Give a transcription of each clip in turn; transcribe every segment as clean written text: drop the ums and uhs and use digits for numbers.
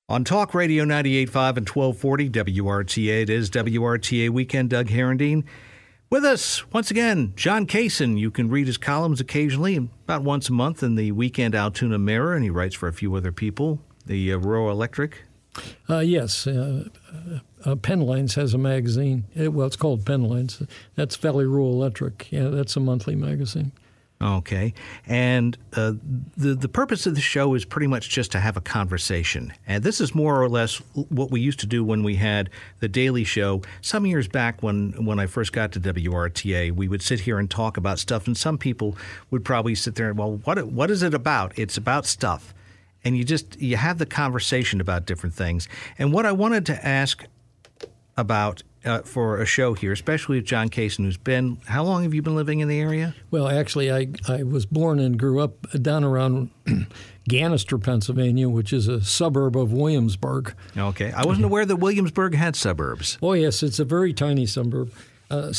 On Talk Radio 98.5 and 1240 WRTA, it is WRTA Weekend. Doug Herendeen with us once again. John Kaysen, you can read his columns occasionally, about once a month in the Weekend Altoona Mirror, and he writes for a few other people. The Rural Electric. Yes. Penlines has a magazine. It's called Penlines. That's Valley Rural Electric. Yeah, that's a monthly magazine. Okay. And the purpose of the show is pretty much just to have a conversation. And this is more or less what we used to do when we had the Daily Show. Some years back when I first got to WRTA, we would sit here and talk about stuff. And some people would probably sit there and, well, what is it about? It's about stuff. And you have the conversation about different things. And what I wanted to ask about for a show here, especially with John Kaysen, who's been, how long have you been living in the area? Well, actually, I was born and grew up down around Gannister, Pennsylvania, which is a suburb of Williamsburg. Okay. I wasn't aware that Williamsburg had suburbs. Oh, yes. It's a very tiny suburb. I've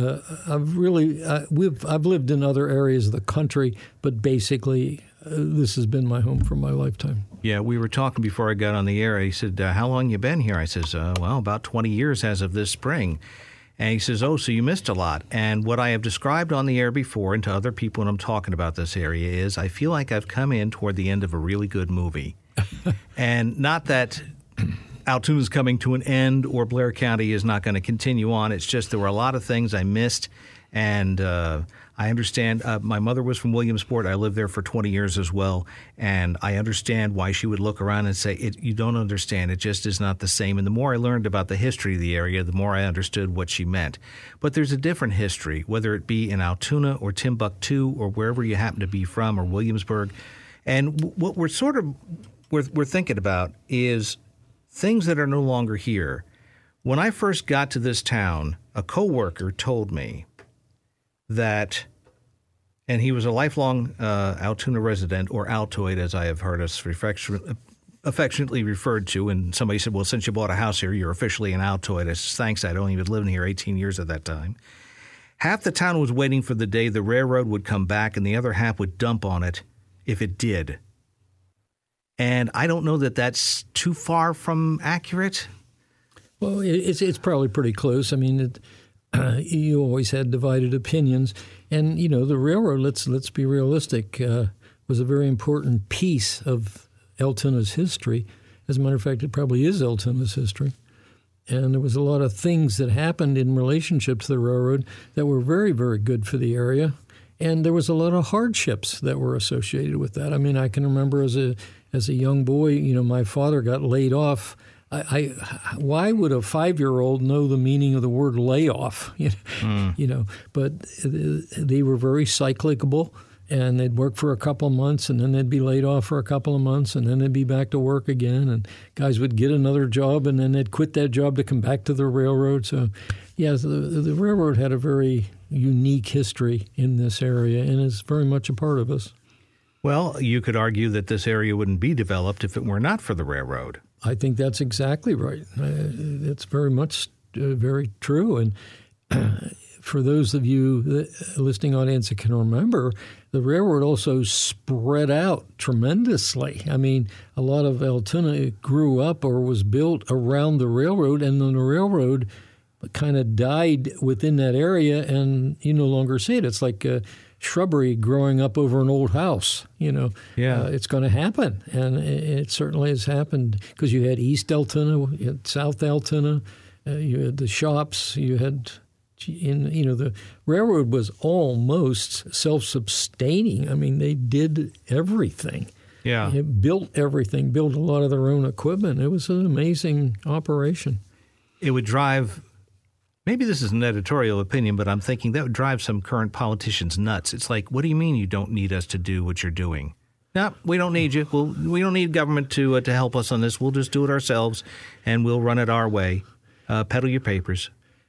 lived in other areas of the country, but basically this has been my home for my lifetime. Yeah, we were talking before I got on the air. He said, how long you been here? I says, well, about 20 years as of this spring. And he says, oh, so you missed a lot. And what I have described on the air before and to other people when I'm talking about this area is I feel like I've come in toward the end of a really good movie. And not that Altoona's coming to an end or Blair County is not going to continue on. It's just there were a lot of things I missed. And I understand my mother was from Williamsport. I lived there for 20 years as well. And I understand why she would look around and say, you don't understand. It just is not the same. And the more I learned about the history of the area, the more I understood what she meant. But there's a different history, whether it be in Altoona or Timbuktu or wherever you happen to be from or Williamsburg. And what we're we're thinking about is things that are no longer here. When I first got to this town, a coworker told me that, and he was a lifelong Altoona resident, or Altoid, as I have heard us affectionately referred to. And somebody said, well, since you bought a house here, you're officially an Altoid. I said, thanks, I'd only been living here 18 years at that time. Half the town was waiting for the day the railroad would come back, and the other half would dump on it if it did. And I don't know that that's too far from accurate. Well, it's probably pretty close. I mean, you always had divided opinions. And, the railroad, let's be realistic, was a very important piece of Altoona's history. As a matter of fact, it probably is Altoona's history. And there was a lot of things that happened in relationship to the railroad that were very, very good for the area. And there was a lot of hardships that were associated with that. I mean, I can remember as a young boy, my father got laid off. Why would a 5-year-old know the meaning of the word layoff? But they were very cyclicable, and they'd work for a couple of months, and then they'd be laid off for a couple of months, and then they'd be back to work again. And guys would get another job, and then they'd quit that job to come back to the railroad. So, yeah, the railroad had a very unique history in this area, and is very much a part of us. Well, you could argue that this area wouldn't be developed if it were not for the railroad. I think that's exactly right. It's very much very true. And for those of you, the listening audience, that can remember, the railroad also spread out tremendously. I mean, a lot of Altoona grew up or was built around the railroad, and then the railroad kind of died within that area, and you no longer see it. It's like shrubbery growing up over an old house. It's going to happen, and it certainly has happened, because you had East Altoona, you had South Altoona, you had the shops, you had, the railroad was almost self-sustaining. I mean, they did everything. Yeah, it built everything, built a lot of their own equipment. It was an amazing operation. It would drive. Maybe this is an editorial opinion, but I'm thinking that would drive some current politicians nuts. It's like, what do you mean you don't need us to do what you're doing? No, we don't need you. We don't need government to help us on this. We'll just do it ourselves, and we'll run it our way. Peddle your papers.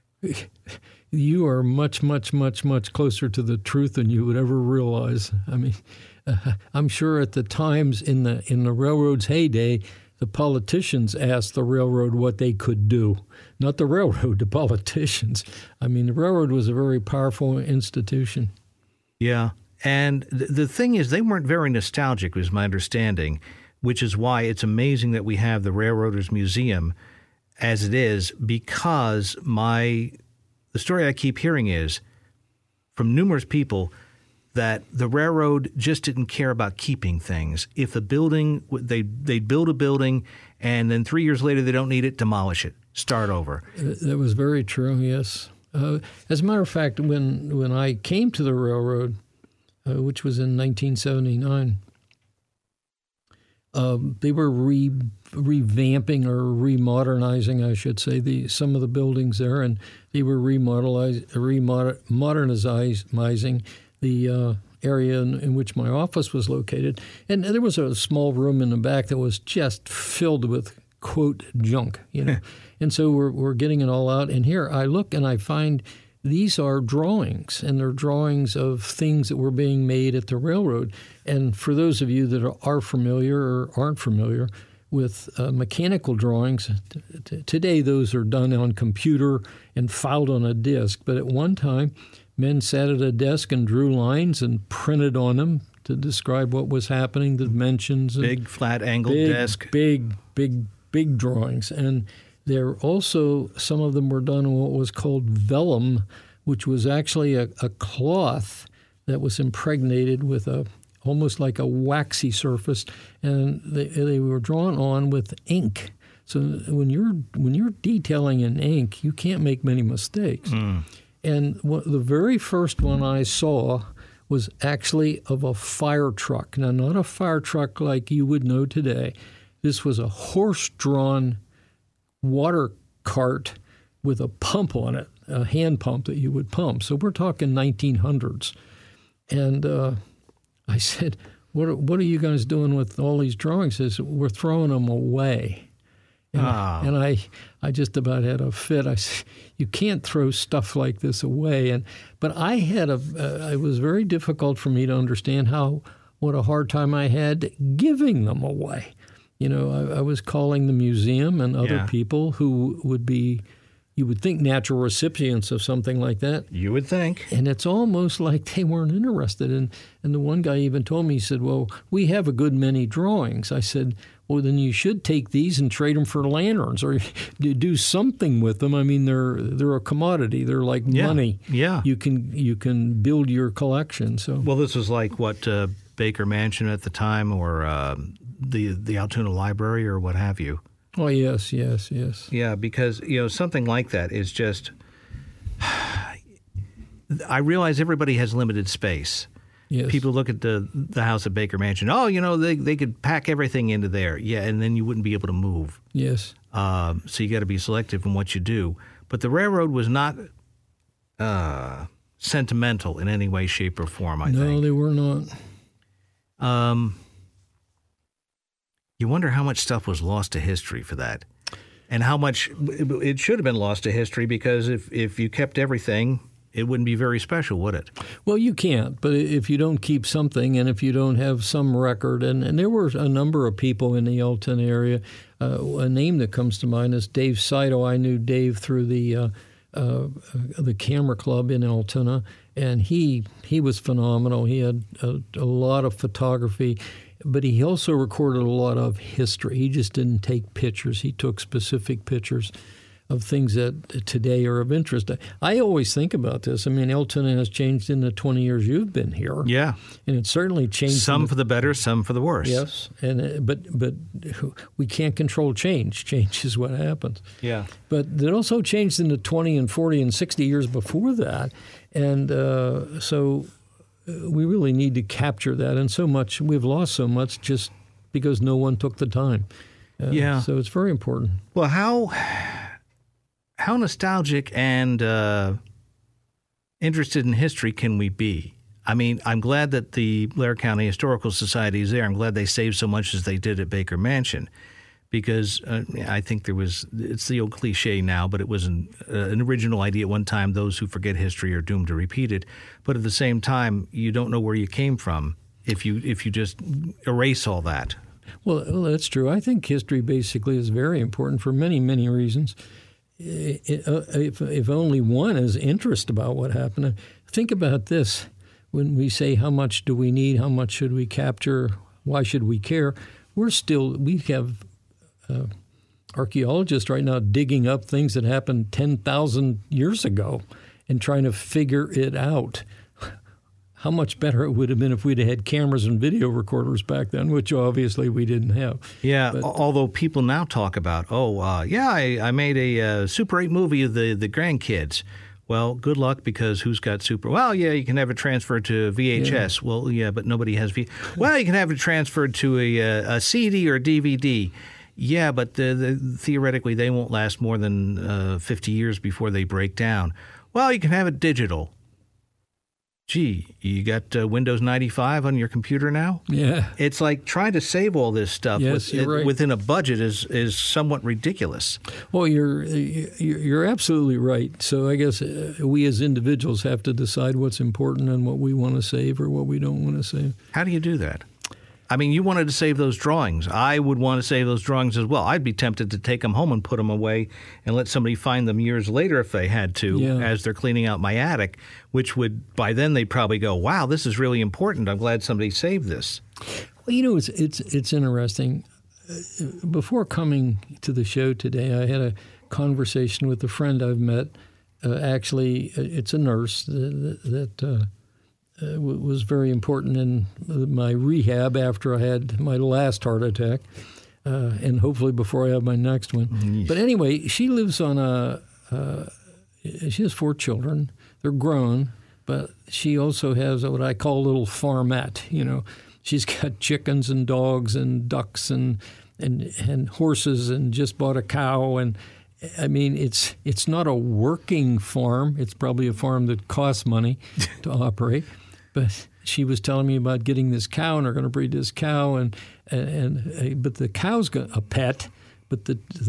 You are much, much, much, much closer to the truth than you would ever realize. I mean, I'm sure at the times in the railroad's heyday, the politicians asked the railroad what they could do. Not the railroad, the politicians. I mean, the railroad was a very powerful institution. Yeah. And the thing is, they weren't very nostalgic, was my understanding. which is why it's amazing that we have the Railroaders Museum as it is, because the story I keep hearing is from numerous people that the railroad just didn't care about keeping things. If the building, they'd build a building, and then 3 years later they don't need it, demolish it, start over. That was very true, yes. As a matter of fact, when I came to the railroad, which was in 1979, they were revamping or remodernizing, I should say, some of the buildings there, and they were modernizing the area in which my office was located. And there was a small room in the back that was just filled with, quote, junk, And so we're getting it all out. And here I look and I find these are drawings, and they're drawings of things that were being made at the railroad. And for those of you that are familiar or aren't familiar with mechanical drawings, today those are done on computer and filed on a disk. But at one time, men sat at a desk and drew lines and printed on them to describe what was happening, the dimensions. Big, flat, angled desk. Big drawings. And there also, some of them were done in what was called vellum, which was actually a cloth that was impregnated with almost like a waxy surface, and they were drawn on with ink. So when you're detailing in ink, you can't make many mistakes. And the very first one I saw was actually of a fire truck. Now, not a fire truck like you would know today. This was a horse-drawn water cart with a pump on it, a hand pump that you would pump. So we're talking 1900s. And I said, what are you guys doing with all these drawings? He said, we're throwing them away. And I just about had a fit. I said, you can't throw stuff like this away. But I had it was very difficult for me to understand what a hard time I had giving them away. I was calling the museum and other people who would be, you would think, natural recipients of something like that. You would think. And it's almost like they weren't interested. And the one guy even told me, he said, well, we have a good many drawings. I said, well, then you should take these and trade them for lanterns or do something with them. I mean, they're a commodity. They're like money. Yeah. You can build your collection. So well, this was like what Baker Mansion at the time, or the Altoona Library, or what have you. Oh, yes. Yeah, because, something like that is just, I realize everybody has limited space. Yes. People look at the house at Baker Mansion. Oh, they could pack everything into there. Yeah, and then you wouldn't be able to move. Yes. So you got to be selective in what you do. But the railroad was not sentimental in any way, shape, or form, I think. No, they were not. You wonder how much stuff was lost to history for that, and how much it should have been lost to history, because if you kept everything, it wouldn't be very special, would it? Well, you can't, but if you don't keep something, and if you don't have some record, and there were a number of people in the Altoona area. A name that comes to mind is Dave Saito. I knew Dave through the Camera Club in Altoona, and he was phenomenal. He had a lot of photography, but he also recorded a lot of history. He just didn't take pictures. He took specific pictures of things that today are of interest. I always think about this. I mean, Altoona has changed in the 20 years you've been here. Yeah. And it's certainly changed. Some for the better, some for the worse. Yes. And but we can't control change. Change is what happens. Yeah. But it also changed in the 20 and 40 and 60 years before that. And so we really need to capture that. And we've lost so much just because no one took the time. Yeah. So it's very important. Well, how nostalgic and interested in history can we be? I mean, I'm glad that the Blair County Historical Society is there. I'm glad they saved so much as they did at Baker Mansion, because I think it's the old cliche now, but it was an original idea at one time. Those who forget history are doomed to repeat it. But at the same time, you don't know where you came from if you just erase all that. Well, that's true. I think history basically is very important for many, many reasons. If only one is interest about what happened. Think about this. When we say how much do we need, how much should we capture, why should we care? we have archaeologists right now digging up things that happened 10,000 years ago and trying to figure it out. How much better it would have been if we'd had cameras and video recorders back then, which obviously we didn't have. Yeah, but, although people now talk about, I made a Super 8 movie of the grandkids. Well, good luck, because who's got Super? Well, yeah, you can have it transferred to VHS. Yeah. Well, yeah, but nobody has Well, you can have it transferred to a CD or DVD. Yeah, but theoretically they won't last more than 50 years before they break down. Well, you can have it digital. Gee, you got Windows 95 on your computer now? Yeah. It's like trying to save all this stuff right. within a budget is somewhat ridiculous. Well, you're absolutely right. So I guess we as individuals have to decide what's important and what we want to save or what we don't want to save. How do you do that? I mean, you wanted to save those drawings. I would want to save those drawings as well. I'd be tempted to take them home and put them away and let somebody find them years later if they had to, as they're cleaning out my attic, which would, by then they'd probably go, wow, this is really important. I'm glad somebody saved this. Well, it's interesting. Before coming to the show today, I had a conversation with a friend I've met. Actually, it's a nurse that was very important in my rehab after I had my last heart attack, and hopefully before I have my next one. Mm-hmm. But anyway, she lives on she has 4 children. They're grown, but she also has what I call a little farmette. She's got chickens and dogs and ducks and horses, and just bought a cow. And I mean, it's not a working farm. It's probably a farm that costs money to operate. But she was telling me about getting this cow, and they're going to breed this cow, but the cow's a pet, but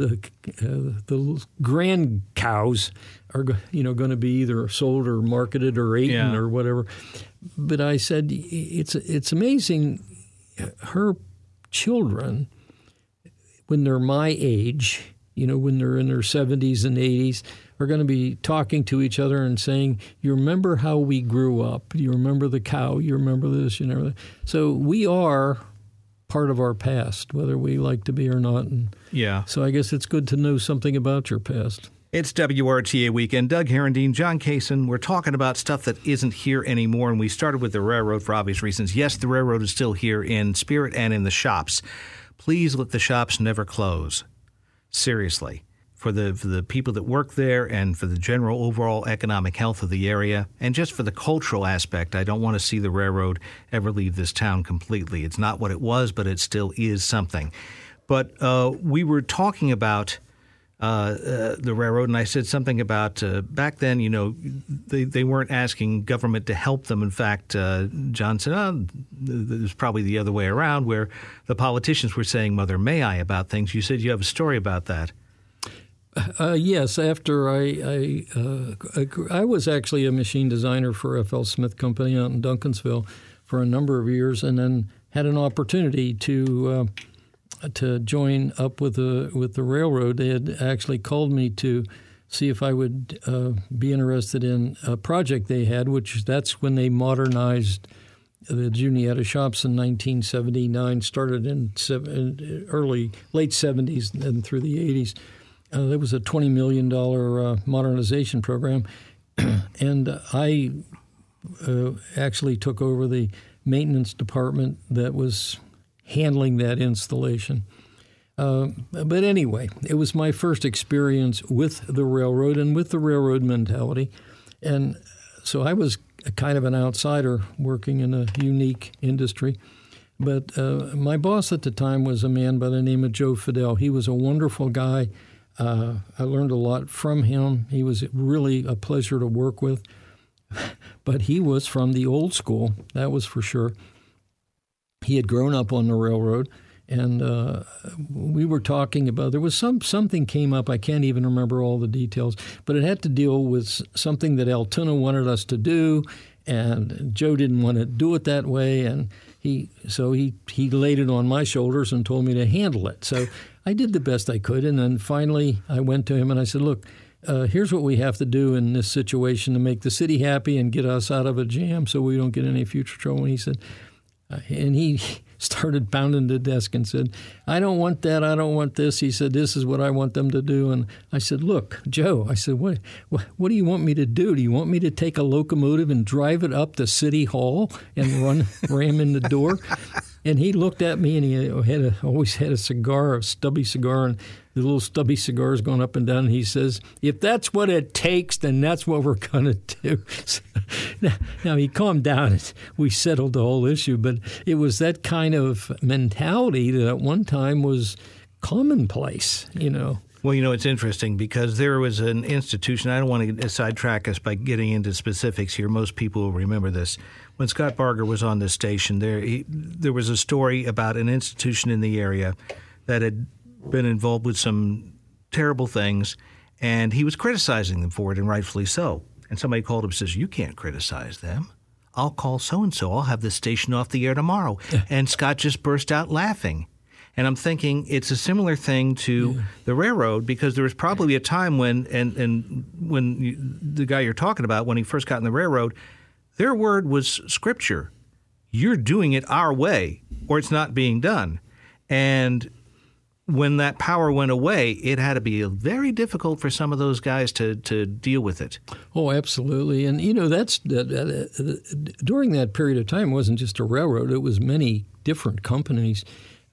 the grand cows are going to be either sold or marketed or eaten or whatever. But I said it's amazing. Her children, when they're my age, when they're in their 70s and 80s, are going to be talking to each other and saying, you remember how we grew up? You remember the cow? You remember this? You know. So we are part of our past, whether we like to be or not. And so I guess it's good to know something about your past. It's WRTA Weekend. Doug Herendeen, John Kaysen. We're talking about stuff that isn't here anymore, and we started with the railroad for obvious reasons. Yes, the railroad is still here in spirit and in the shops. Please let the shops never close. Seriously. For the people that work there and for the general overall economic health of the area and just for the cultural aspect, I don't want to see the railroad ever leave this town completely. It's not what it was, but it still is something. But we were talking about the railroad, and I said something about back then, they weren't asking government to help them. In fact, John said, it was probably the other way around, where the politicians were saying, Mother, may I, about things. You said you have a story about that. Yes, after I was actually a machine designer for F.L. Smith Company out in Duncansville for a number of years, and then had an opportunity to join up with the railroad. They had actually called me to see if I would be interested in a project they had, that's when they modernized the Juniata shops in 1979, started in late 70s and through the 80s. There was a $20 million modernization program, and I actually took over the maintenance department that was handling that installation. But anyway, it was my first experience with the railroad and with the railroad mentality. And so I was kind of an outsider working in a unique industry. But my boss at the time was a man by the name of Joe Fidel. He was a wonderful guy. I learned a lot from him. He was really a pleasure to work with. But he was from the old school, that was for sure. He had grown up on the railroad, and we were talking about, there was something came up, I can't even remember all the details, but it had to deal with something that Altoona wanted us to do, and Joe didn't want to do it that way, and he laid it on my shoulders and told me to handle it. So I did the best I could, and then finally I went to him and I said, look, here's what we have to do in this situation to make the city happy and get us out of a jam so we don't get any future trouble. And he said, and started pounding the desk and said, I don't want that, I don't want this. He said, this is what I want them to do. And I said, look, Joe, I said, what do you want me to do? Do you want me to take a locomotive and drive it up to City Hall and ram in the door? And he looked at me, and he always had a cigar, a stubby cigar, and the little stubby cigar's going up and down. And he says, if that's what it takes, then that's what we're going to do. So, now, he calmed down, and we settled the whole issue. But it was that kind of mentality that at one time was commonplace, you know. Well, you know, it's interesting because there was an institution. I don't want to sidetrack us by getting into specifics here. Most people will remember this. When Scott Barger was on this station, there was a story about an institution in the area that had been involved with some terrible things, and he was criticizing them for it, and rightfully so. And somebody called him and says, you can't criticize them. I'll call so-and-so. I'll have this station off the air tomorrow. And Scott just burst out laughing. And I'm thinking it's a similar thing to the railroad, because there was probably a time when the guy you're talking about, when he first got in the railroad, their word was scripture. You're doing it our way, or it's not being done. And when that power went away, it had to be very difficult for some of those guys to deal with it. Oh, absolutely. And, you know, during that period of time, it wasn't just a railroad. It was many different companies.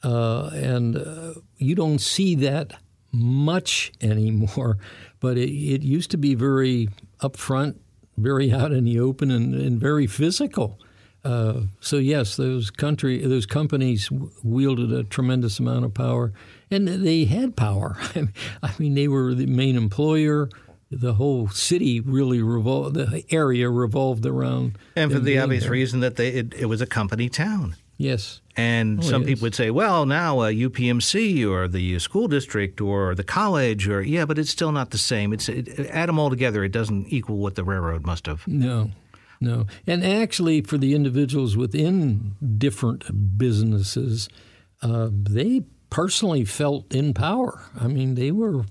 And you don't see that much anymore. But it used to be very upfront, very out in the open, and very physical. So yes, those companies wielded a tremendous amount of power, and they had power. I mean, they were the main employer. The whole city really the area revolved around. And for the obvious reason that it was a company town. Yes. And some people would say, well, now UPMC or the school district or the college, but it's still not the same. Add them all together, it doesn't equal what the railroad must have. No. And actually, for the individuals within different businesses, they personally felt in power. I mean, they were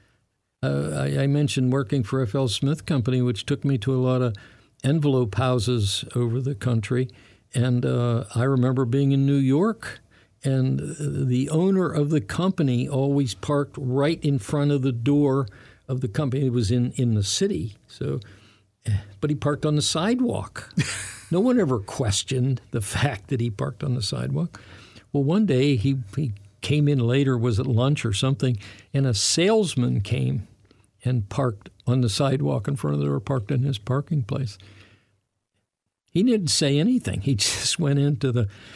I mentioned working for F.L. Smith Company, which took me to a lot of envelope houses over the country. And I remember being in New York, and the owner of the company always parked right in front of the door of the company. It was in the city, but he parked on the sidewalk. No one ever questioned the fact that he parked on the sidewalk. Well, one day he came in later, was at lunch or something, and a salesman came and parked on the sidewalk in front of the door, parked in his parking place. He didn't say anything. He just went into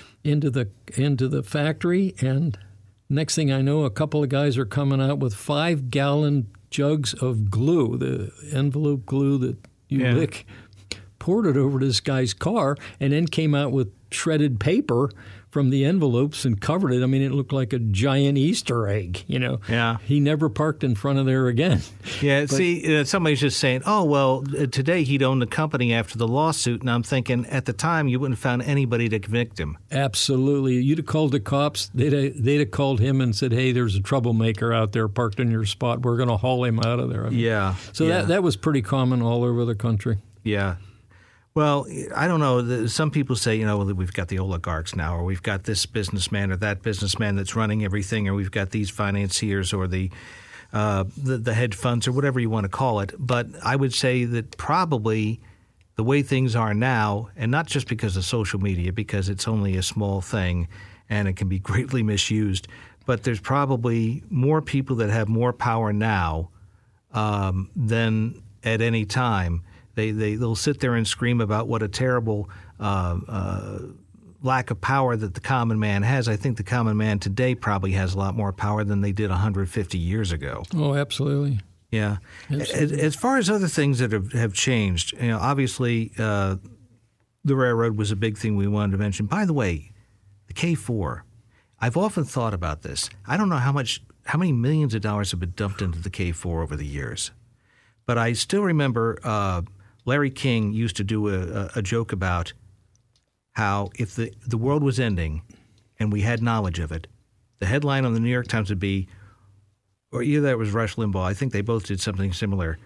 the factory, and next thing I know, a couple of guys are coming out with 5-gallon jugs of glue, the envelope glue that you lick, poured it over this guy's car, and then came out with shredded paper from the envelopes and covered it. I mean, it looked like a giant Easter egg, you know. Yeah. He never parked in front of there again. Yeah, somebody's just saying, oh, well, today he'd own the company after the lawsuit. And I'm thinking, at the time, you wouldn't have found anybody to convict him. Absolutely. You'd have called the cops. They'd have called him and said, hey, there's a troublemaker out there parked in your spot. We're going to haul him out of there. I mean, So that was pretty common all over the country. Yeah. Well, I don't know. Some people say, you know, we've got the oligarchs now, or we've got this businessman or that businessman that's running everything, or we've got these financiers or the hedge funds or whatever you want to call it. But I would say that probably the way things are now, and not just because of social media, because it's only a small thing and it can be greatly misused, but there's probably more people that have more power now than at any time. They'll sit there and scream about what a terrible lack of power that the common man has. I think the common man today probably has a lot more power than they did 150 years ago. Oh, absolutely. Yeah. Absolutely. As far as other things that have changed, you know, obviously the railroad was a big thing we wanted to mention. By the way, the K4, I've often thought about this. I don't know how many millions of dollars have been dumped into the K4 over the years, but I still remember Larry King used to do a joke about how if the world was ending and we had knowledge of it, the headline on the New York Times would be, or either that was Rush Limbaugh, I think they both did something similar,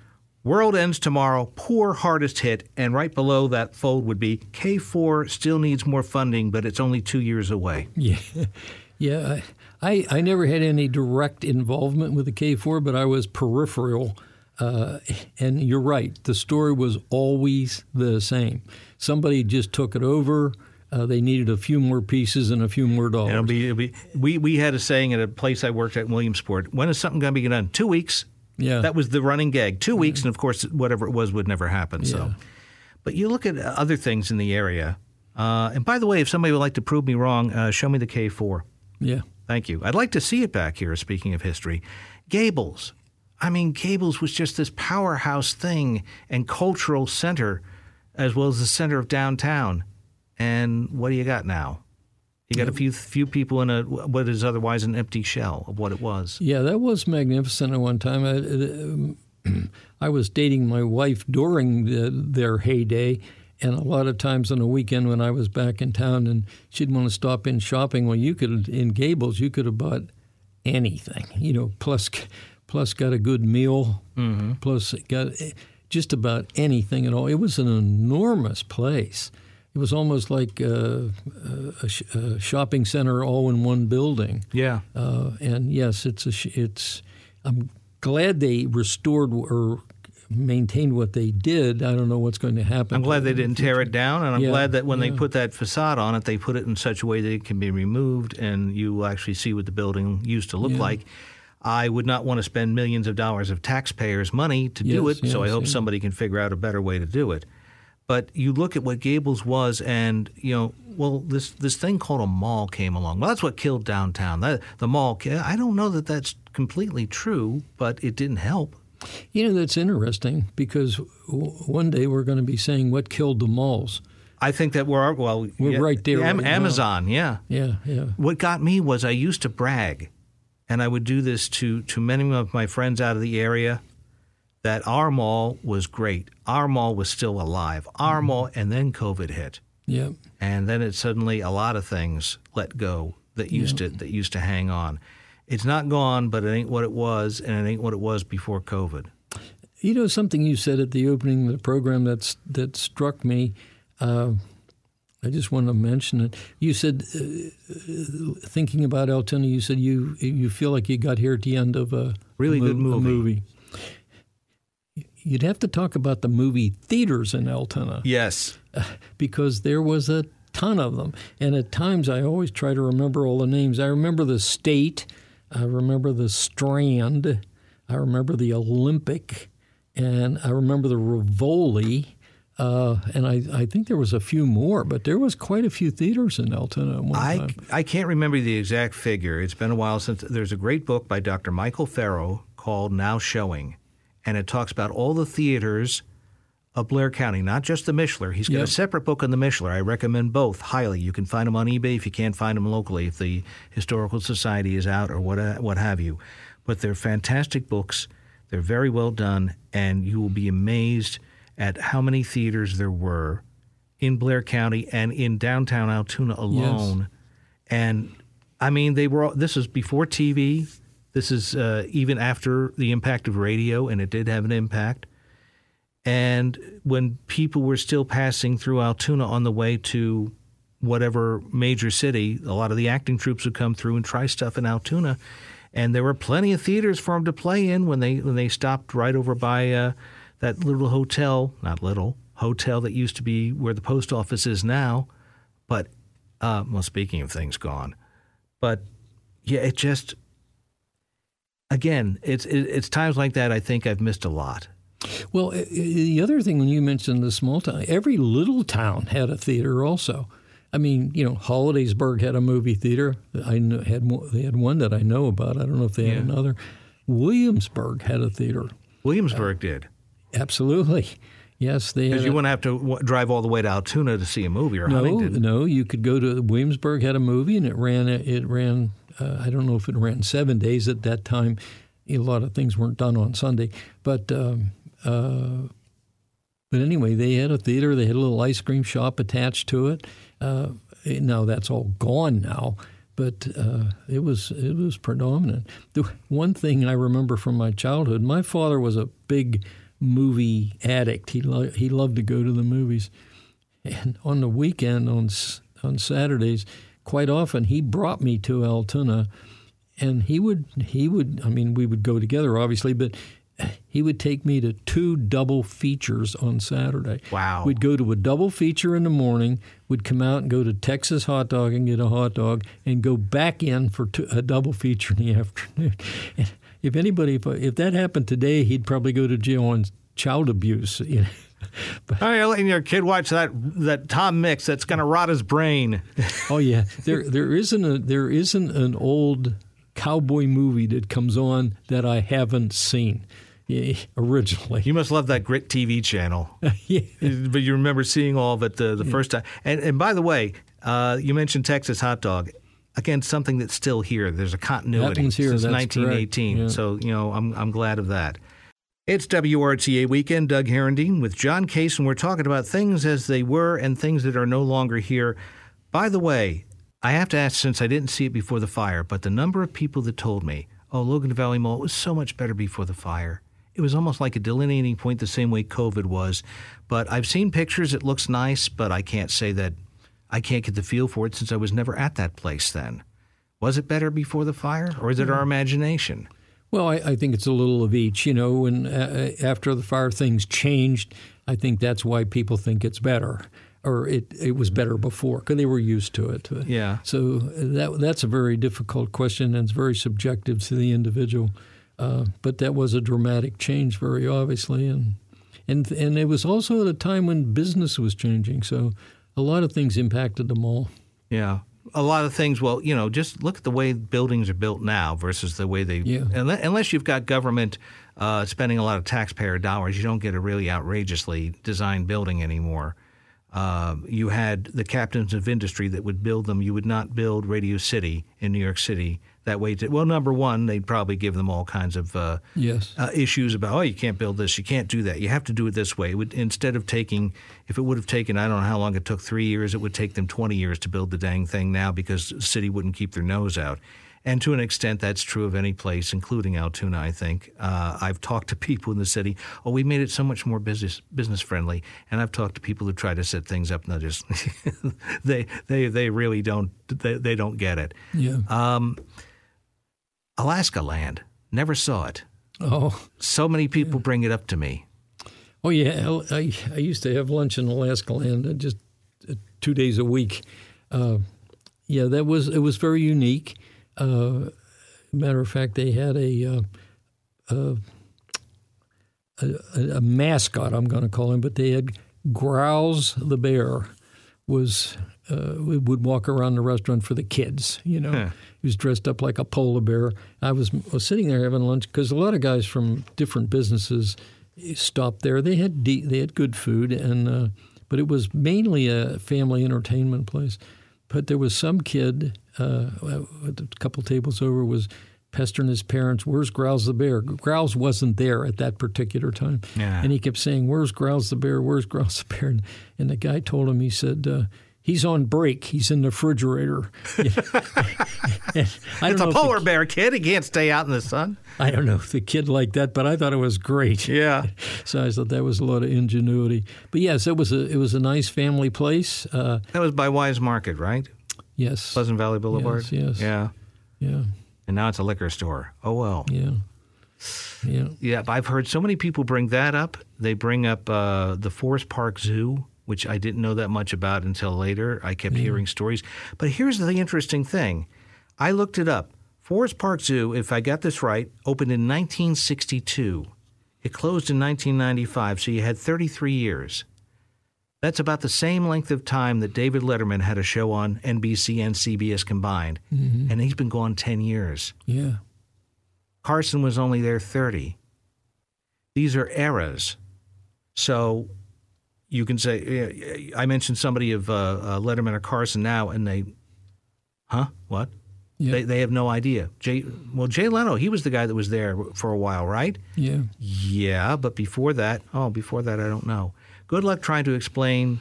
World ends tomorrow, poor hardest hit, and right below that fold would be K4 still needs more funding, but it's only 2 years away. Yeah. I never had any direct involvement with the K4, but I was peripheral. And you're right. The story was always the same. Somebody just took it over. They needed a few more pieces and a few more dollars. We had a saying at a place I worked at in Williamsport, when is something going to be done? 2 weeks. Yeah. That was the running gag. 2 weeks, and of course, whatever it was would never happen. Yeah. So, but you look at other things in the area. And by the way, if somebody would like to prove me wrong, show me the K4. Yeah. Thank you. I'd like to see it back here, speaking of history. Gables. I mean, Gables was just this powerhouse thing and cultural center, as well as the center of downtown. And what do you got now? You got a few people in what is otherwise an empty shell of what it was. Yeah, that was magnificent at one time. I was dating my wife during their heyday, and a lot of times on a weekend when I was back in town and she'd want to stop in shopping, well, in Gables, you could have bought anything, plus got a good meal, plus got just about anything at all. It was an enormous place. It was almost like a shopping center all in one building. Yeah. And yes, I'm glad they restored or maintained what they did. I don't know what's going to happen. I'm glad they didn't tear it down, and I'm glad that when they put that facade on it, they put it in such a way that it can be removed and you will actually see what the building used to look like. I would not want to spend millions of dollars of taxpayers' money to do it, so I hope somebody can figure out a better way to do it. But you look at what Gables was, and this thing called a mall came along. Well, that's what killed downtown. The mall. I don't know that that's completely true, but it didn't help. That's interesting because one day we're going to be saying what killed the malls. I think that we're right there. Amazon, Yeah. What got me was I used to brag, and I would do this to many of my friends out of the area, that our mall was great. Our mall was still alive. Our mall, and then COVID hit. Yeah. And then it suddenly a lot of things let go that used to hang on. It's not gone, but it ain't what it was, and it ain't what it was before COVID. Something you said at the opening of the program that struck me. I just want to mention it. You said, thinking about Altoona, you said you feel like you got here at the end of a really good movie. You'd have to talk about the movie theaters in Altoona. Yes. Because there was a ton of them. And at times I always try to remember all the names. I remember the State. I remember the Strand. I remember the Olympic. And I remember the Rivoli. And I think there was a few more, but there was quite a few theaters in Altoona at one time. I can't remember the exact figure. It's been a while since. There's a great book by Dr. Michael Farrow called Now Showing. And it talks about all the theaters of Blair County, not just the Mishler. He's got a separate book on the Mishler. I recommend both highly. You can find them on eBay if you can't find them locally, if the Historical Society is out or what have you. But they're fantastic books. They're very well done, and you will be amazed at how many theaters there were in Blair County and in downtown Altoona alone. Yes. And, I mean, this is before TV. This is even after the impact of radio, and it did have an impact. And when people were still passing through Altoona on the way to whatever major city, a lot of the acting troops would come through and try stuff in Altoona. And there were plenty of theaters for them to play in when they stopped right over by that little hotel, not little, hotel that used to be where the post office is now. But, speaking of things gone. But, yeah, it just... Again, it's times like that I think I've missed a lot. Well, the other thing when you mentioned the small town, every little town had a theater also. I mean, Hollidaysburg had a movie theater. They had one that I know about. I don't know if they had another. Williamsburg had a theater. Williamsburg did. Absolutely. Yes, they had. Because you wouldn't have to drive all the way to Altoona to see a movie or Huntington. No, you could go to Williamsburg had a movie, and it ran. I don't know if it ran 7 days at that time. A lot of things weren't done on Sunday, but anyway, they had a theater. They had a little ice cream shop attached to it. Now that's all gone now, but it was predominant. The one thing I remember from my childhood, my father was a big movie addict. He loved to go to the movies. And on the weekend, on Saturdays, quite often he brought me to Altoona, and he would. I mean, we would go together, obviously, but he would take me to 2 double features on Saturday. Wow! We'd go to a double feature in the morning. We'd come out and go to Texas Hot Dog and get a hot dog, and go back in for a double feature in the afternoon. And if that happened today, he'd probably go to jail on child abuse. You know? But, oh, you're letting your kid watch that Tom Mix that's going to rot his brain. Oh yeah, there isn't an old cowboy movie that comes on that I haven't seen originally. You must love that Grit TV channel. Yeah. But you remember seeing all of it the first time. And by the way, you mentioned Texas Hot Dog. Again, something that's still here. There's a continuity that one's here, since 1918. Yeah. So I'm glad of that. It's WRTA Weekend. Doug Herendeen with John Case, and we're talking about things as they were and things that are no longer here. By the way, I have to ask, since I didn't see it before the fire, but the number of people that told me, oh, Logan Valley Mall was so much better before the fire. It was almost like a delineating point the same way COVID was. But I've seen pictures. It looks nice, but I can't say that I can't get the feel for it since I was never at that place then. Was it better before the fire, or is it our imagination? Well, I think it's a little of each. You know, when after the fire things changed, I think that's why people think it's better, or it was better before because they were used to it. Yeah. So that's a very difficult question, and it's very subjective to the individual. But that was a dramatic change, very obviously, and it was also at a time when business was changing. So a lot of things impacted the mall. Yeah. A lot of things, well, just look at the way buildings are built now versus the way they unless you've got government spending a lot of taxpayer dollars, you don't get a really outrageously designed building anymore. You had the captains of industry that would build them. You would not build Radio City in New York City that way. Well, number one, they'd probably give them all kinds of issues about, you can't build this, you can't do that, you have to do it this way. It would, instead of taking, if it would have taken, I don't know how long it took, 3 years, it would take them 20 years to build the dang thing now because the city wouldn't keep their nose out. And to an extent, that's true of any place, including Altoona, I think. I've talked to people in the city, we made it so much more business friendly. And I've talked to people who try to set things up and they just they really don't get it. Yeah. Alaska Land, never saw it. Oh, so many people bring it up to me. Oh yeah, I used to have lunch in Alaska Land just 2 days a week. It was very unique. Matter of fact, they had a mascot, I'm going to call him, but they had Growls the bear. Would walk around the restaurant for the kids. He was dressed up like a polar bear. I was sitting there having lunch because a lot of guys from different businesses stopped there. They had good food, and but it was mainly a family entertainment place. But there was some kid a couple tables over was pestering his parents, "Where's Growls the bear?" Growls wasn't there at that particular time. Yeah. And he kept saying, "Where's Growls the bear? Where's Growls the bear?" And the guy told him, he said, "He's on break. He's in the refrigerator." It's a polar bear, kid. He can't stay out in the sun. I don't know if the kid liked that, but I thought it was great. Yeah. So I thought that was a lot of ingenuity. But yes, it was a nice family place. That was by Wise Market, right? Yes. Pleasant Valley Boulevard? Yes. Yeah. Yeah. And now it's a liquor store. Oh, well. Yeah. Yeah. Yeah, but I've heard so many people bring that up. They bring up the Forest Park Zoo, which I didn't know that much about until later. I kept hearing stories. But here's the interesting thing. I looked it up. Forest Park Zoo, if I got this right, opened in 1962. It closed in 1995, so you had 33 years. That's about the same length of time that David Letterman had a show on NBC and CBS combined, and he's been gone 10 years. Yeah. Carson was only there 30. These are eras. So you can say, I mentioned somebody of Letterman or Carson now, and they, what? Yeah. They have no idea. Jay Leno, he was the guy that was there for a while, right? Yeah. Yeah, but before that, I don't know. Good luck trying to explain,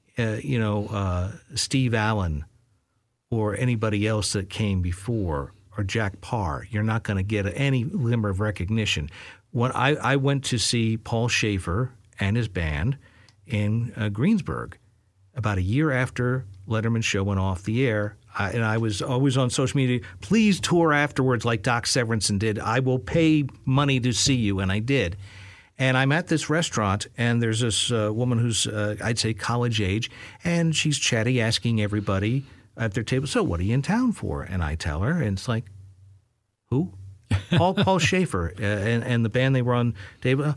Steve Allen or anybody else that came before or Jack Parr. You're not going to get any glimmer of recognition. When I went to see Paul Schaefer and his band in Greensburg about a year after Letterman's show went off the air, and I was always on social media, please tour afterwards like Doc Severinsen did. I will pay money to see you, and I did. And I'm at this restaurant, and there's this woman who's, I'd say, college age, and she's chatty, asking everybody at their table, so what are you in town for? And I tell her, and it's like, who? Paul Schaefer and the band they were on. David,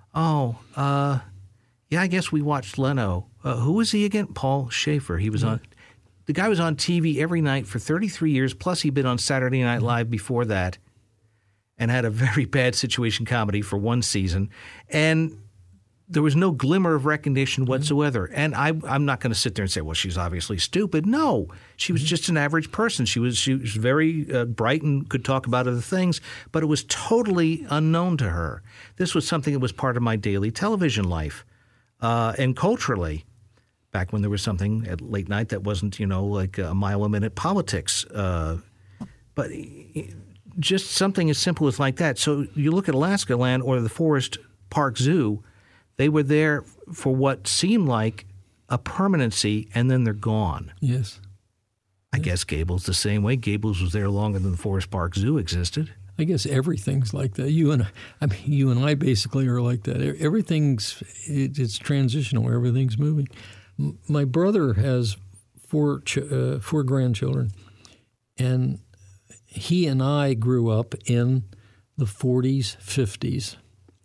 yeah, I guess we watched Leno. Who was he again? Paul Schaefer. He was on. The guy was on TV every night for 33 years, plus he'd been on Saturday Night Live before that and had a very bad situation comedy for one season. And there was no glimmer of recognition whatsoever. And I'm not going to sit there and say, well, she's obviously stupid. No, she was just an average person. She was very bright and could talk about other things, but it was totally unknown to her. This was something that was part of my daily television life. And culturally, back when there was something at late night that wasn't, like a mile a minute politics. But just something as simple as like that. So you look at Alaska Land or the Forest Park Zoo, they were there for what seemed like a permanency, and then they're gone. Yes. I guess Gables the same way. Gables was there longer than the Forest Park Zoo existed. I guess everything's like that. You and I basically are like that. It's transitional. Everything's moving. My brother has four grandchildren, and he and I grew up in the 40s, 50s,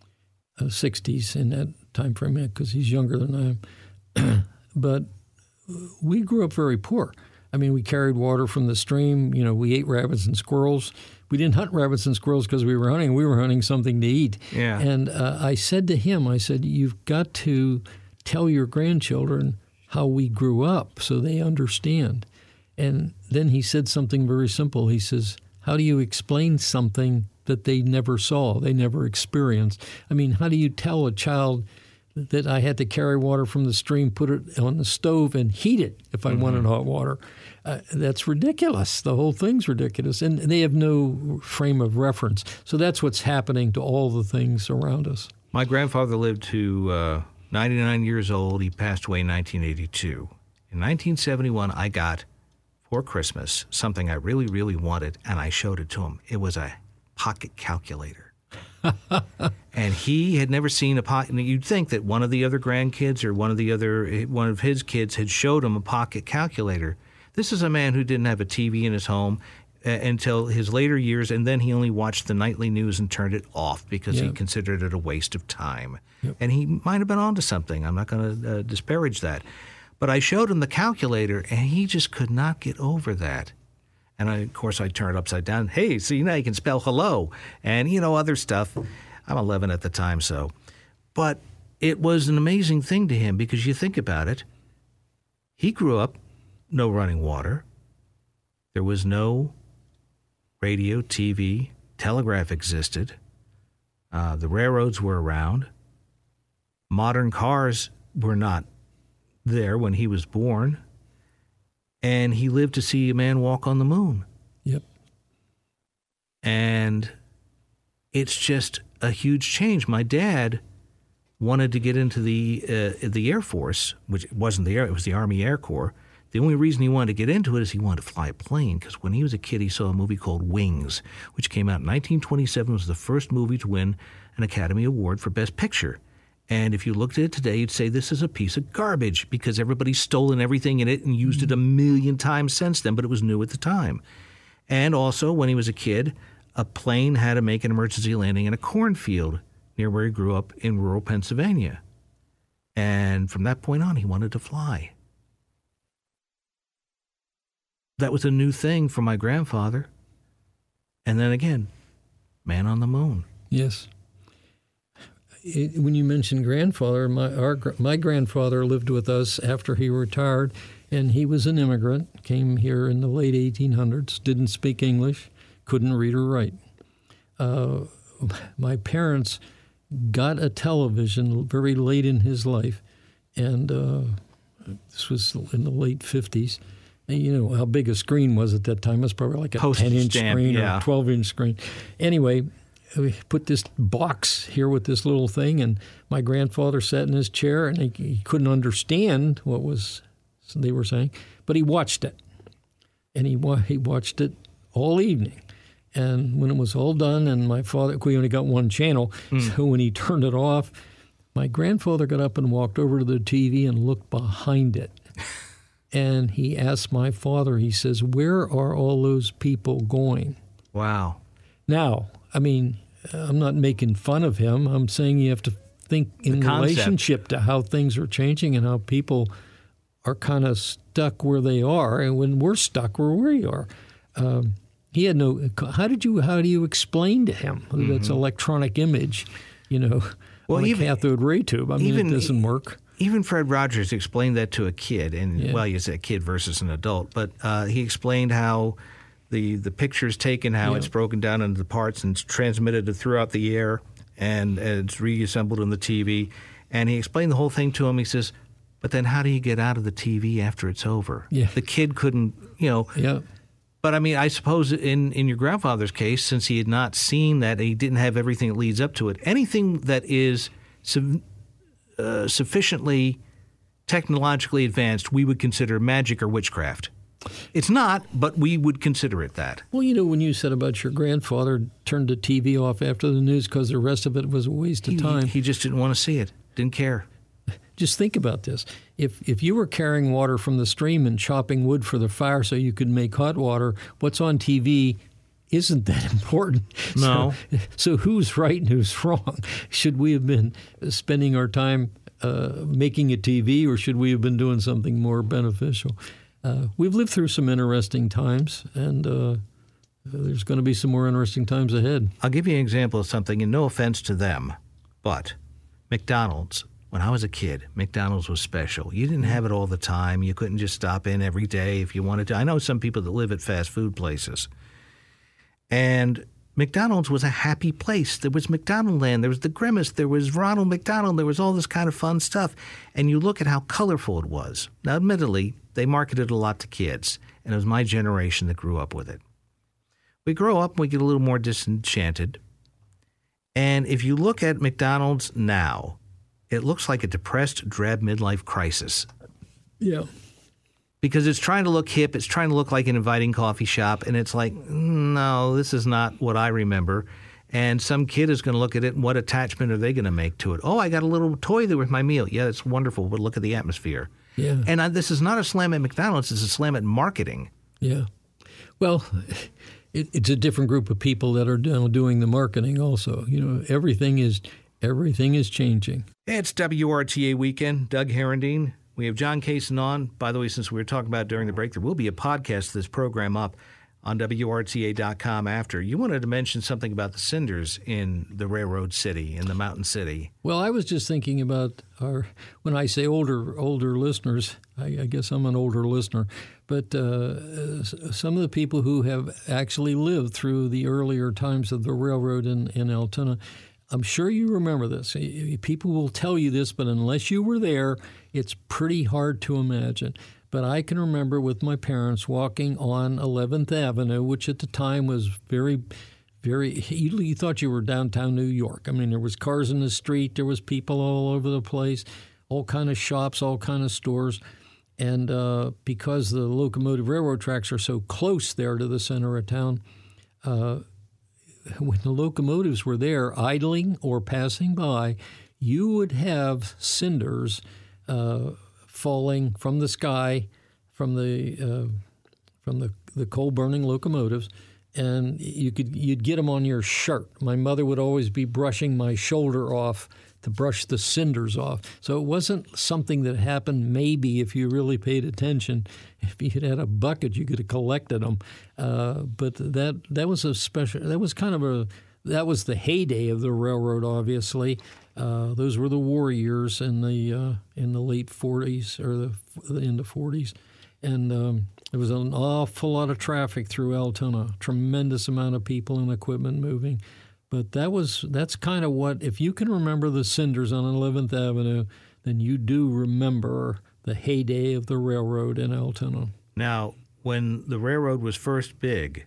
60s in that time frame because he's younger than I am. But we grew up very poor. I mean, we carried water from the stream. We ate rabbits and squirrels. We didn't hunt rabbits and squirrels because we were hunting. We were hunting something to eat. Yeah. And I said to him, you've got to tell your grandchildren how we grew up so they understand. And then he said something very simple. He says, how do you explain something that they never saw, they never experienced? I mean, how do you tell a child that I had to carry water from the stream, put it on the stove, and heat it if I wanted hot water? That's ridiculous. The whole thing's ridiculous. And they have no frame of reference. So that's what's happening to all the things around us. My grandfather lived to 99 years old. He passed away in 1982. In 1971, I got, for Christmas, something I really, really wanted, and I showed it to him. It was a pocket calculator. And he had never seen a pocket. You'd think that one of the other grandkids or one of his kids had showed him a pocket calculator. This is a man who didn't have a TV in his home until his later years, and then he only watched the nightly news and turned it off because he considered it a waste of time. Yep. And he might have been onto something. I'm not going to disparage that. But I showed him the calculator, and he just could not get over that. And of course, I turned it upside down. Hey, see, now you can spell hello and, other stuff. I'm 11 at the time, so. But it was an amazing thing to him because you think about it. He grew up, no running water. There was no radio, TV, telegraph existed. The railroads were around. Modern cars were not there when he was born. And he lived to see a man walk on the moon. Yep. And it's just a huge change. My dad wanted to get into the Air Force, which wasn't the Air, it was the Army Air Corps. The only reason he wanted to get into it is he wanted to fly a plane, because when he was a kid, he saw a movie called Wings, which came out in 1927. It was the first movie to win an Academy Award for Best Picture. And if you looked at it today, you'd say this is a piece of garbage because everybody's stolen everything in it and used it a million times since then, but it was new at the time. And also, when he was a kid, a plane had to make an emergency landing in a cornfield near where he grew up in rural Pennsylvania. And from that point on, he wanted to fly. That was a new thing for my grandfather. And then again, man on the moon. Yes. When you mentioned grandfather, my grandfather lived with us after he retired, and he was an immigrant, came here in the late 1800s, didn't speak English, couldn't read or write. My parents got a television very late in his life, and this was in the late 50s, You know, how big a screen was at that time? It was probably like a Postage 10-inch stamp, screen yeah. or a 12-inch screen. Anyway, we put this box here with this little thing, and my grandfather sat in his chair, and he couldn't understand what they were saying, but he watched it. And he watched it all evening. And when it was all done, and we only got one channel, so when he turned it off, my grandfather got up and walked over to the TV and looked behind it. And he asked my father, he says, "Where are all those people going?" Wow. Now, I mean, I'm not making fun of him. I'm saying you have to think in relationship to how things are changing and how people are kind of stuck where they are, and when we're stuck where we are. He had no. How do you explain to him that's electronic image, on a cathode ray tube? I mean, it doesn't work. Even Fred Rogers explained that to a kid, and well, you said a kid versus an adult, but he explained how the picture is taken, how it's broken down into the parts and it's transmitted throughout the air, and it's reassembled in the TV. And he explained the whole thing to him. He says, "But then how do you get out of the TV after it's over?" Yeah. The kid couldn't, Yeah. But I mean, I suppose in your grandfather's case, since he had not seen that, he didn't have everything that leads up to it. Anything that is sufficiently technologically advanced, we would consider magic or witchcraft. It's not, but we would consider it that. Well, when you said about your grandfather turned the TV off after the news because the rest of it was a waste of time. He just didn't want to see it, didn't care. Just think about this. If you were carrying water from the stream and chopping wood for the fire so you could make hot water, what's on TV isn't that important. No. So who's right and who's wrong? Should we have been spending our time making a TV, or should we have been doing something more beneficial? We've lived through some interesting times, and there's going to be some more interesting times ahead. I'll give you an example of something, and no offense to them, but McDonald's. When I was a kid, McDonald's was special. You didn't have it all the time. You couldn't just stop in every day if you wanted to. I know some people that live at fast food places. And McDonald's was a happy place. There was McDonaldland. There was the Grimace. There was Ronald McDonald. There was all this kind of fun stuff. And you look at how colorful it was. Now, admittedly, they marketed a lot to kids, and it was my generation that grew up with it. We grow up and we get a little more disenchanted. And if you look at McDonald's now, it looks like a depressed, drab midlife crisis. Yeah. Because it's trying to look hip, it's trying to look like an inviting coffee shop, and it's like, no, this is not what I remember. And some kid is going to look at it, and what attachment are they going to make to it? Oh, I got a little toy there with my meal. Yeah, it's wonderful, but look at the atmosphere. Yeah. And this is not a slam at McDonald's, it's a slam at marketing. Yeah. Well, it's a different group of people that are doing the marketing also. Everything is changing. It's WRTA Weekend. Doug Herendeen. We have John Kaysen on. By the way, since we were talking about it during the break, there will be a podcast of this program up on WRTA.com after. You wanted to mention something about the cinders in the Railroad City, in the Mountain City. Well, I was just thinking about when I say older listeners, I guess I'm an older listener, but some of the people who have actually lived through the earlier times of the railroad in Altoona, I'm sure you remember this. People will tell you this, but unless you were there, it's pretty hard to imagine. But I can remember with my parents walking on 11th Avenue, which at the time was very, very, you thought you were downtown New York. I mean, there was cars in the street, there was people all over the place, all kind of shops, all kind of stores. And because the locomotive railroad tracks are so close there to the center of town, when the locomotives were there idling or passing by, you would have cinders falling from the sky from the coal burning locomotives, and you'd get them on your shirt. My mother would always be brushing my shoulder off to brush the cinders off. So it wasn't something that happened maybe if you really paid attention. If you had a bucket, you could have collected them. But that was a special. That was that was the heyday of the railroad. Obviously, those were the war years in the late 40s or in the 40s, and there was an awful lot of traffic through Altoona. Tremendous amount of people and equipment moving. But that's kind of what, if you can remember the cinders on 11th Avenue, then you do remember the heyday of the railroad in Altoona. Now, when the railroad was first big,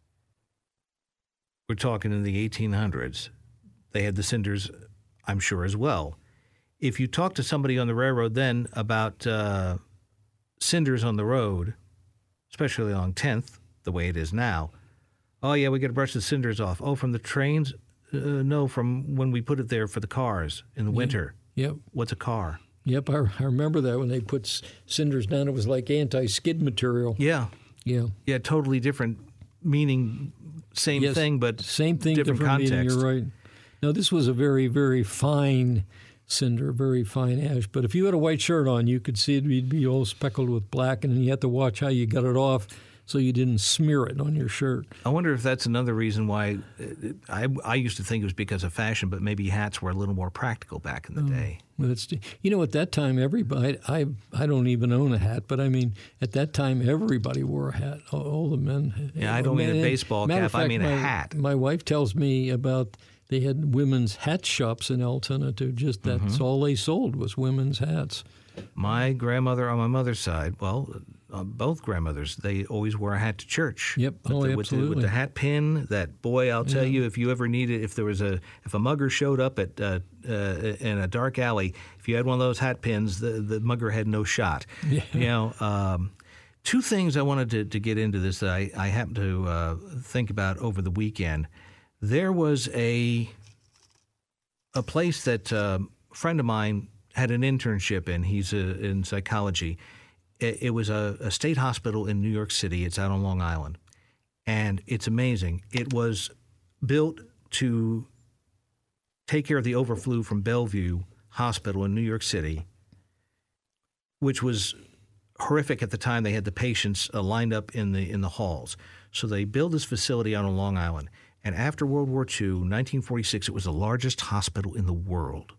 we're talking in the 1800s, they had the cinders, I'm sure, as well. If you talk to somebody on the railroad then about cinders on the road, especially along 10th, the way it is now, oh, yeah, we got to brush the cinders off. Oh, from the trains? No, from when we put it there for the cars in the winter. Yep. What's a car? Yep, I remember that when they put cinders down, it was like anti-skid material. Yeah. Yeah. Yeah, totally different meaning, same thing, but same thing, different context. Meaning, you're right. No, this was a very, very fine cinder, very fine ash. But if you had a white shirt on, you could see it'd be all speckled with black, and then you had to watch how you got it off so you didn't smear it on your shirt. I wonder if that's another reason why I used to think it was because of fashion, but maybe hats were a little more practical back in the day. Well, at that time, everybody, I don't even own a hat, but I mean, at that time, everybody wore a hat, all the men. Yeah, I don't mean a baseball cap, fact, I mean a hat. My wife tells me about they had women's hat shops in Altoona, too. Just that's all they sold was women's hats. My grandmother on my mother's side, both grandmothers, they always wore a hat to church. Yep. Absolutely. With the hat pin. That boy, I'll tell you, if you ever needed, if a mugger showed up at in a dark alley, if you had one of those hat pins, the mugger had no shot. Yeah. Two things I wanted to get into this that I happened to think about over the weekend. There was a place that a friend of mine had an internship in. He's in psychology. It was a state hospital in New York City. It's out on Long Island. And it's amazing. It was built to take care of the overflow from Bellevue Hospital in New York City, which was horrific at the time. They had the patients lined up in the halls. So they built this facility out on Long Island. And after World War II, 1946, it was the largest hospital in the world.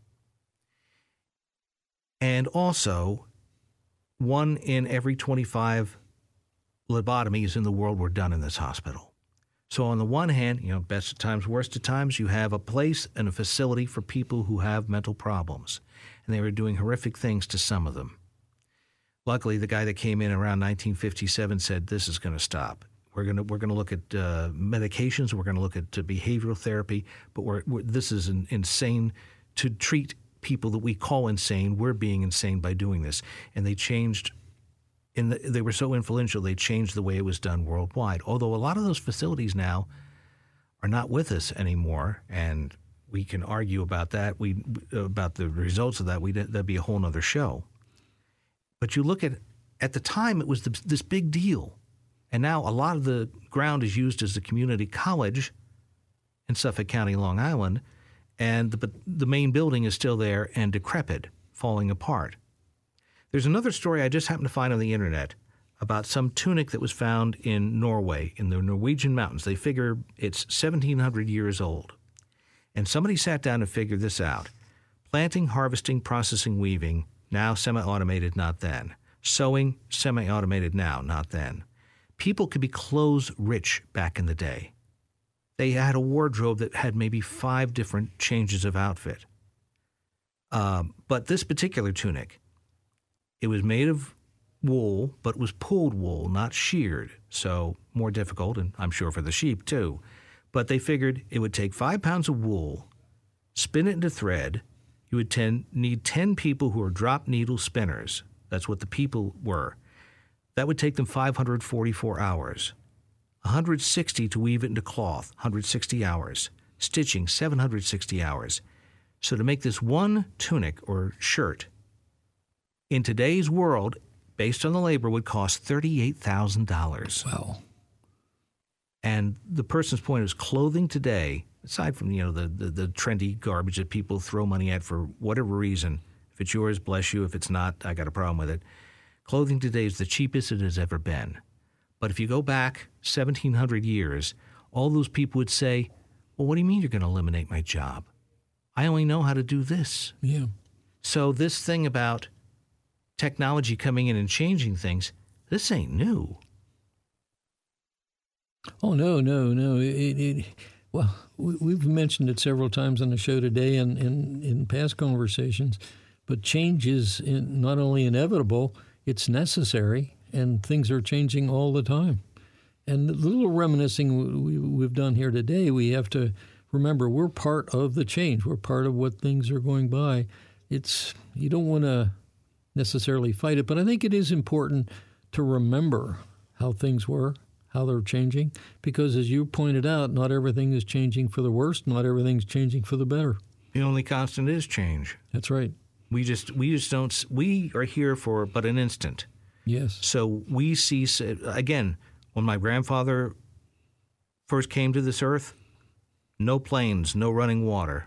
And also, 1 in every 25 lobotomies in the world were done in this hospital. So on the one hand, best of times, worst of times, you have a place and a facility for people who have mental problems. And they were doing horrific things to some of them. Luckily, the guy that came in around 1957 said, this is going to stop. We're going to look at medications. We're going to look at behavioral therapy. But this is insane to treat people that we call insane. We're being insane by doing this. And they changed, they were so influential, they changed the way it was done worldwide. Although a lot of those facilities now are not with us anymore, and we can argue about that. About the results of that. That'd be a whole other show. But you look at the time, it was this big deal. And now a lot of the ground is used as the community college in Suffolk County, Long Island. And the main building is still there and decrepit, falling apart. There's another story I just happened to find on the internet about some tunic that was found in Norway, in the Norwegian mountains. They figure it's 1,700 years old. And somebody sat down and figured this out. Planting, harvesting, processing, weaving, now semi-automated, not then. Sewing, semi-automated now, not then. People could be clothes rich back in the day. They had a wardrobe that had maybe 5 different changes of outfit. But this particular tunic, it was made of wool, but was pulled wool, not sheared. So more difficult, and I'm sure for the sheep too. But they figured it would take 5 pounds of wool, spin it into thread. You would need 10 people who are drop needle spinners. That's what the people were. That would take them 544 hours. 160 to weave it into cloth, 160 hours. Stitching, 760 hours. So to make this one tunic or shirt, in today's world, based on the labor, would cost $38,000. Wow. And the person's point is clothing today, aside from the trendy garbage that people throw money at for whatever reason, if it's yours, bless you. If it's not, I got a problem with it. Clothing today is the cheapest it has ever been. But if you go back 1,700 years, all those people would say, well, what do you mean you're going to eliminate my job? I only know how to do this. Yeah. So this thing about technology coming in and changing things, this ain't new. Oh, no. Well, we've mentioned it several times on the show today and in past conversations, but change is not only inevitable, it's necessary. and things are changing all the time. And the little reminiscing we've done here today, we have to remember we're part of the change. We're part of what things are going by. You don't want to necessarily fight it, but I think it is important to remember how things were, how they're changing, because as you pointed out, not everything is changing for the worse, not everything's changing for the better. The only constant is change. That's right. We just don't. We are here for but an instant. Yes. So we see again when my grandfather first came to this earth, no planes, no running water,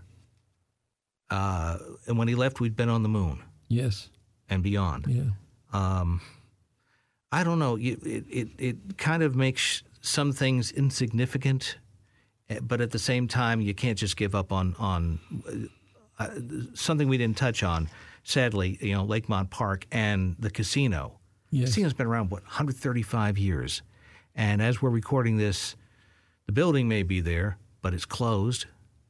and when he left, we'd been on the moon. Yes. And beyond. Yeah. I don't know. It kind of makes some things insignificant, but at the same time, you can't just give up on something we didn't touch on. Sadly, Lakemont Park and the casino. Yes. The casino's been around, 135 years. And as we're recording this, the building may be there, but it's closed.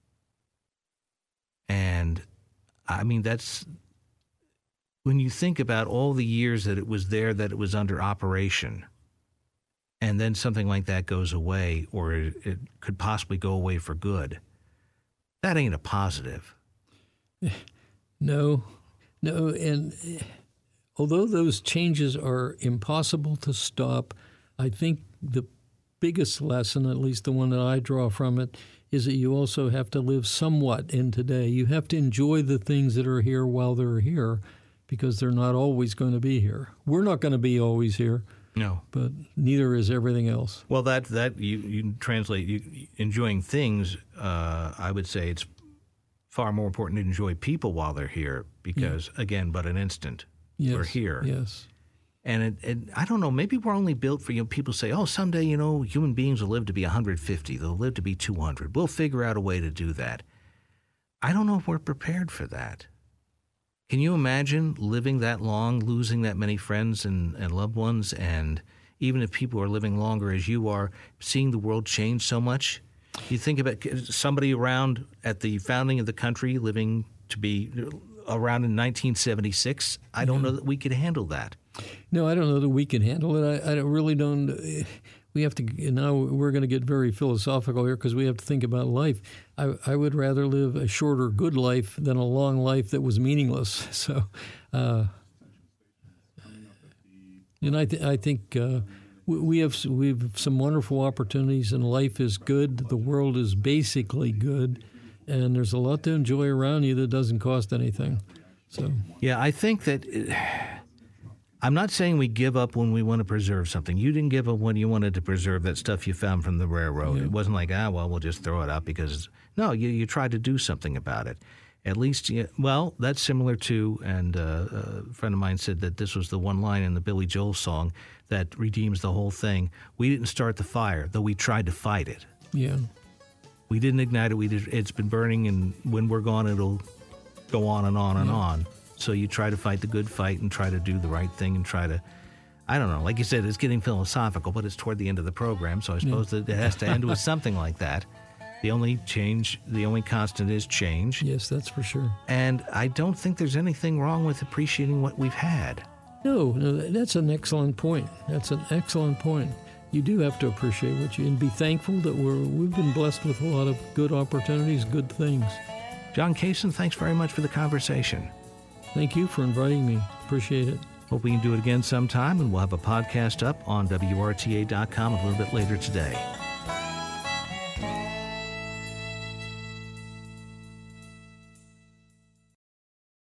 And, I mean, that's... When you think about all the years that it was there, that it was under operation, and then something like that goes away, or it could possibly go away for good, that ain't a positive. No. And although those changes are impossible to stop, I think the biggest lesson, at least the one that I draw from it, is that you also have to live somewhat in today. You have to enjoy the things that are here while they're here, because they're not always going to be here. We're not going to be always here. No. But neither is everything else. Well, that you translate enjoying things, I would say it's far more important to enjoy people while they're here because, again, but an instant. Yes. We're here. Yes. And I don't know, maybe we're only built for, people say, oh, someday, human beings will live to be 150. They'll live to be 200. We'll figure out a way to do that. I don't know if we're prepared for that. Can you imagine living that long, losing that many friends and loved ones, and even if people are living longer as you are, seeing the world change so much? You think about somebody around at the founding of the country living to be around in 1976. I don't know that we could handle that. No, I don't know that we can handle it. I really don't. We have to, now we're going to get very philosophical here because we have to think about life. I would rather live a shorter good life than a long life that was meaningless. So, and I think we have some wonderful opportunities, and life is good. The world is basically good, and there's a lot to enjoy around you that doesn't cost anything. So, yeah, I think that. I'm not saying we give up when we want to preserve something. You didn't give up when you wanted to preserve that stuff you found from the railroad. Yeah. It wasn't like, we'll just throw it out because... No, you tried to do something about it. At least, that's similar to, and a friend of mine said that this was the one line in the Billy Joel song that redeems the whole thing. We didn't start the fire, though we tried to fight it. Yeah. We didn't ignite it. It's been burning, and when we're gone, it'll go on and on and on. So you try to fight the good fight and try to do the right thing and try to, I don't know, like you said, it's getting philosophical, but it's toward the end of the program, so I suppose that it has to end with something like that. The only constant is change. Yes, that's for sure. And I don't think there's anything wrong with appreciating what we've had. No, that's an excellent point. That's an excellent point. You do have to appreciate and be thankful that we've been blessed with a lot of good opportunities, good things. John Kaysen, thanks very much for the conversation. Thank you for inviting me. Appreciate it. Hope we can do it again sometime, and we'll have a podcast up on WRTA.com a little bit later today.